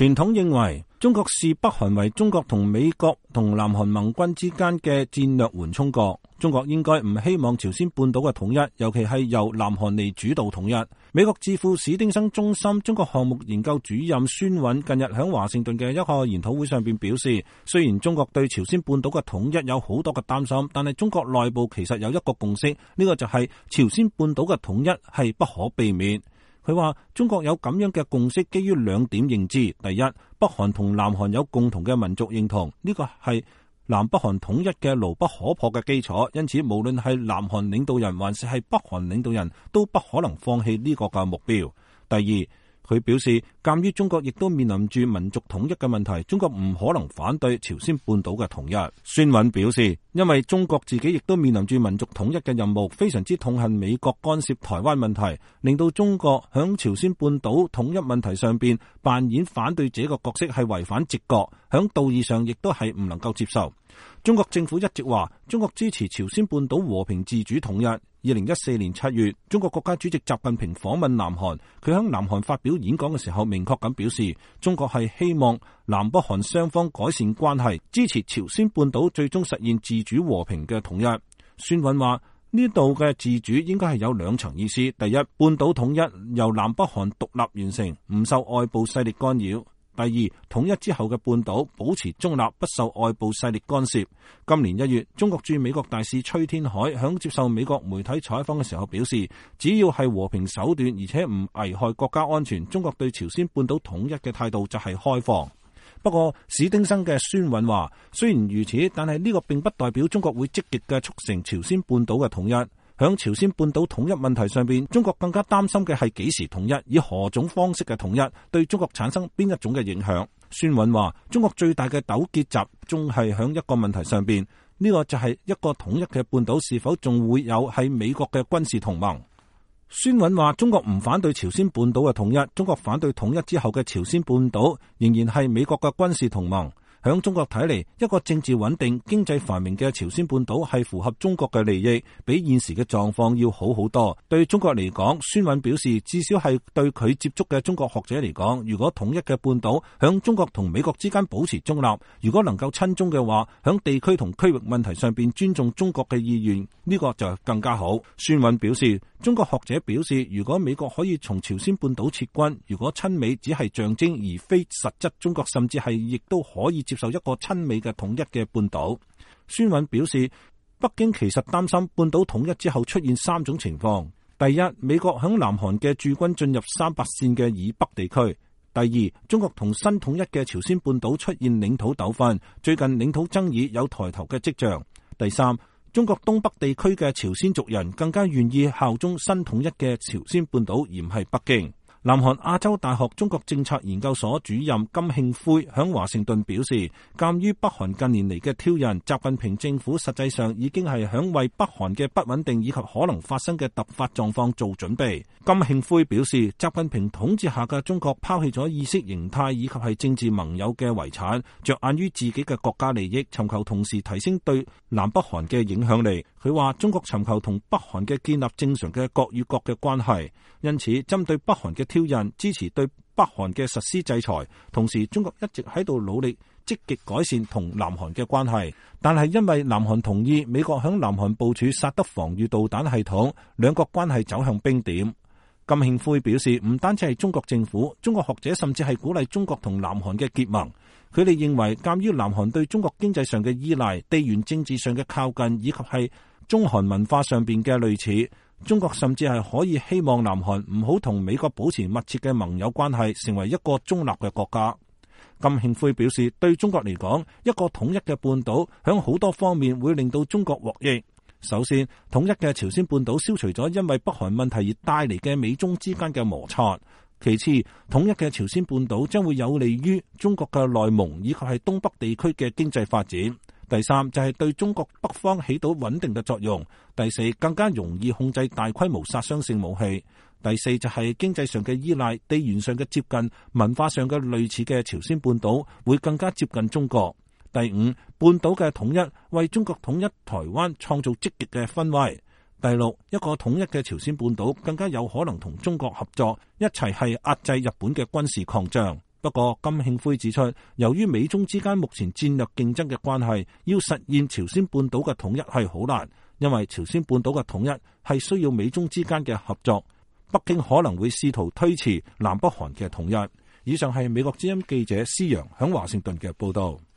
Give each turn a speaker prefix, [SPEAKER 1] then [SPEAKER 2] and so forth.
[SPEAKER 1] 傳統認為中國視北韓為中國同美國同南韓盟軍之間嘅戰略緩衝國。中國應該唔希望朝鮮半島嘅統一，尤其係由南韓嚟主導統一。美國智庫史丁生中心中國項目研究主任孫韻近日喺華盛頓嘅一個研討會上邊表示，雖然中國對朝鮮半島嘅統一有好多嘅擔心，但係中國內部其實有一個共識，呢個就係朝鮮半島嘅統一係不可避免。佢話中國有咁樣嘅共識，基於兩點認知：第一，北韓同南韓有共同嘅民族認同，呢個係南北韓統一嘅牢不可破嘅基礎，因此無論係南韓領導人還是係北韓領導人都不可能放棄呢個嘅目標。第二，佢表示，鑒於中國亦都面臨住民族統一嘅問題，中國唔可能反對朝鮮半島嘅統一。孫韻表示，因為中國自己亦都面臨住民族統一嘅任務，非常之痛恨美國干涉台灣問題，令到中國響朝鮮半島統一問題上邊扮演反對者嘅角色係違反直覺，響道義上亦都係唔能夠接受。中國政府一直話中國支持朝鮮半島和平自主統一。2014年7月，中國國家主席習近平訪問南韓，佢喺南韓發表演講嘅時候，明確咁表示，中國係希望南北韓雙方改善關係，支持朝鮮半島最終實現自主和平嘅統一。孫韻話，呢度嘅自主應該係有兩層意思：第一，半島統一由南北韓獨立完成，唔受外部勢力干擾；第二，統一之後嘅半島保持中立，不受外部勢力干涉。今年1月，中國駐美國大使崔天凱響接受美國媒體採訪嘅時候表示，只要係和平手段，而且唔危害國家安全，中國對朝鮮半島統一嘅態度就係開放。不過史丁生嘅孫韻話，雖然如此，但係呢個並不代表中國會積極嘅促成朝鮮半島嘅統一。響朝鮮半島統一問題上邊，中國更加擔心嘅係幾時統一，以何種方式嘅統一，對中國產生邊一種嘅影響。孫韻話，中國最大嘅糾結集中係響一個問題上邊，呢個就係一個統一嘅半島是否仲會有喺美國嘅軍事同盟。孫韻話，中國唔反對朝鮮半島嘅統一，中國反對統一之後嘅朝鮮半島仍然係美國嘅軍事同盟。響中國睇嚟，一個政治穩定、經濟繁榮嘅朝鮮半島係符合中國嘅利益，比現時嘅狀況要好好多。對中國嚟講，孫韻表示，至少係對佢接觸嘅中國學者嚟講，如果統一嘅半島響中國同美國之間保持中立，如果能夠親中嘅話，響地區同區域問題上邊尊重中國嘅意願，呢個就更加好。孫韻表示，中國學者表示，如果美國可以從朝鮮半島撤軍，如果親美只係象徵而非實質，中國甚至係亦都可以接受一個親美嘅統一嘅半島。孫韻表示，北京其實擔心半島統一之後出現3種情況：第一，美國響南韓嘅駐軍進入300線嘅以北地區；第二，中國同新統一嘅朝鮮半島出現領土糾紛，最近領土爭議有抬頭嘅跡象；第三，中國東北地區嘅朝鮮族人更加願意效忠新統一嘅朝鮮半島，而唔係北京。南韓亞洲大學中國政策研究所主任金慶輝響華盛頓表示，鑒於北韓近年嚟嘅挑釁，習近平政府實際上已經係響為北韓嘅不穩定以及可能發生嘅突發狀況做準備。金慶輝表示，習近平統治下嘅中國拋棄咗意識形態以及係政治盟友嘅遺產，着眼於自己嘅國家利益，尋求同時提升對南北韓嘅影響力。佢話中國尋求同北韓嘅建立正常嘅國與國嘅關係，因此針對北韓嘅挑釁，支持對北韓嘅實施制裁，同時中國一直喺度努力積極改善同南韓嘅關係，但係因為南韓同意美國響南韓部署薩德防禦導彈系統，兩國關係走向冰點。金慶輝表示，唔單止係中國政府，中國學者甚至係鼓勵中國同南韓嘅結盟。佢哋認為，鑒於南韓對中國經濟上嘅依賴、地緣政治上嘅靠近，以及係中韓文化上邊嘅類似，中國甚至係可以希望南韓唔好同美國保持密切嘅盟友關係，成為一個中立嘅國家。金慶輝表示，對中國嚟講，一個統一嘅半島響好多方面會令到中國獲益。首先，統一嘅朝鮮半島消除咗因為北韓問題而帶嚟嘅美中之間嘅摩擦。其次，統一嘅朝鮮半島將會有利於中國嘅內蒙以及係東北地區嘅經濟發展。第三，就係對中國北方起到穩定嘅作用。第四，更加容易控制大規模殺傷性武器。第四，就係經濟上嘅依賴、地緣上嘅接近、文化上嘅類似嘅朝鮮半島會更加接近中國。第五，半島嘅統一為中國統一台灣創造積極嘅氛圍。第六，一個統一嘅朝鮮半島更加有可能同中國合作，一齊係壓制日本嘅軍事擴張。 不過金慶輝指出，由於美中之間目前戰略競爭嘅關係，要實現朝鮮半島嘅統一係好難，因為朝鮮半島嘅統一係需要美中之間嘅合作。北京可能會試圖推遲南北韓嘅統一。以上係美國之音記者施洋響華盛頓嘅報道。